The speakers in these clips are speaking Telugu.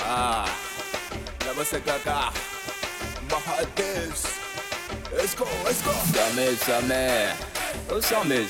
Ah, Namaste Kaka, Mahadevs. Let's go, let's go. Same, oh same.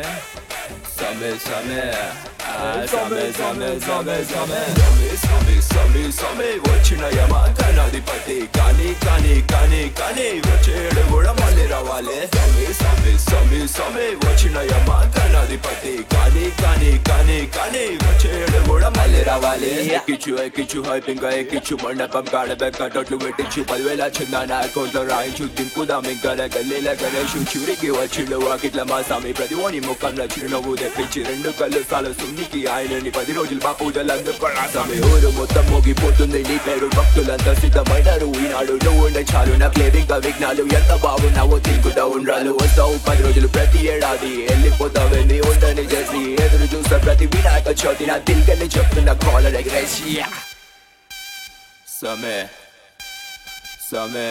వచ్చిన యమకనాధిపతి కానీ వచ్చేడు కూడా మళ్ళీ రావాలి. సమే వచ్చిన యమకనాధిపతి కానీ వచ్చేడు కూడా మళ్ళీ రావాలి. ఎక్కిచ్చు హైపింగ్ ఎక్కిచ్చు మండపం కాడబెక్కట్లు పెట్టించు 10,000 చిన్న నా అకౌంట్ లో రాయించు దింపుదాం ఇంకా గల్లీల గణేషు చివరికి వచ్చిండు వాకిట్ల మా స్వామి ప్రతి ఓని ముఖంలో చిరునవ్వు తెప్పించి 2 కళ్ళు సాల సున్నికి ఆయనని 10 రోజులు మా పూజలు అందుకున్నా స్వామి. ఊరు మొత్తం మోగిపోతుంది నీ పేరు భక్తులంతా సిద్ధమైనారు ఈనాడు నువ్వు ఉండే చాలు నా క్లేవ్ ఇంకా విఘ్నాలు ఎంత బాగున్నావో తిరుగుతా ఉండాలి. వస్తావు 10 రోజులు ప్రతి ఏడాది వెళ్ళిపోతావని ఉండని చేసి ఎదురు చూస్తా ప్రతి వినాయక చవితి నా తిరిగి చెప్తున్నా కాలర్ ఎగ్రేసి సమే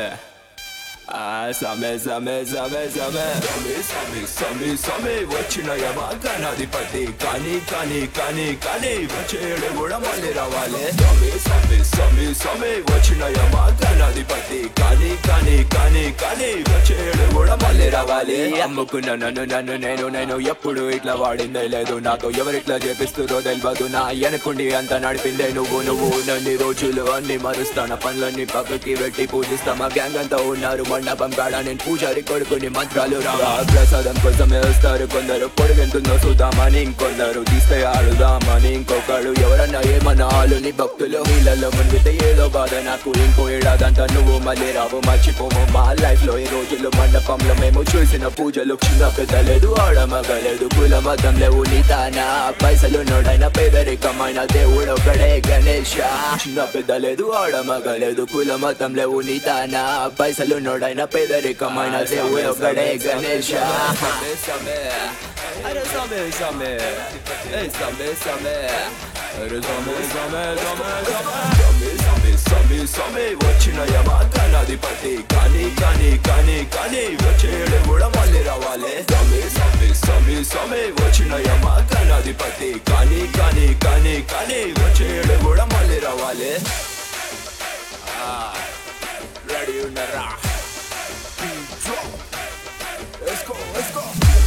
వచ్చిన యమకనాధిపతి కానీ వచ్చేడు కూడా మళ్ళీ రావాలి. సమే వచ్చిన యమకనాధిపతి కానీ వచ్చేడు కూడా మళ్ళీ రావాలి. అమ్ముకున్న నన్ను నేను ఎప్పుడు ఇట్లా వాడిందే లేదు. నాతో ఎవరిట్లా చేపిస్తుందో తెలియదు. నా వెనకుండి అంత నడిపిందే నువ్వు నన్ను రోజులు అన్ని మరుస్తాన పనులన్నీ పక్కకి పెట్టి పూజిస్తా. మా గ్యాంగ్ అంతా ఉన్నారు మండపం కాడ నేను పూజారి కొడుకుని మంత్రాలు రావా ప్రసాదం కోసమే వస్తారు కొందరు. పొడుగెంతుందో చూద్దామని ఇంకొందరు తీస్తే ఆడుదామని ఇంకొకడు. ఎవరన్నా ఏమన్నా ఆలుని భక్తులు వీళ్ళలో మునిగితే ఏదో బాధ నాకు. ఇంకో ఏడాదంతా నువ్వు మళ్ళీ రావు మర్చిపోము. మా లైఫ్ లో ఈ రోజులు మండపంలో మేము చూసిన పూజలు చిన్న పెద్దలేదు ఆడమగలేదు కుల మతం లేవు నీతానా. పైసలు నోడైన పేదరికమైన దేవుడు ఒకడే గణేష. చిన్న పెద్దలేదు ఆడమగలేదు కుల మతం లేవు నీతానా. పైసలు నోడైన పేదరికమైన దేవుడు ఒకడే గణేష. సమే వచ్చిన యమకనాధిపతి కానీ వచ్చేడు కూడా మళ్ళీ రావాలి. సమే వచ్చిన యమకనాధిపతి కానీ వచ్చేడు కూడా మళ్ళీ రావాలి. రెడీ ఉన్నారా? Let's go.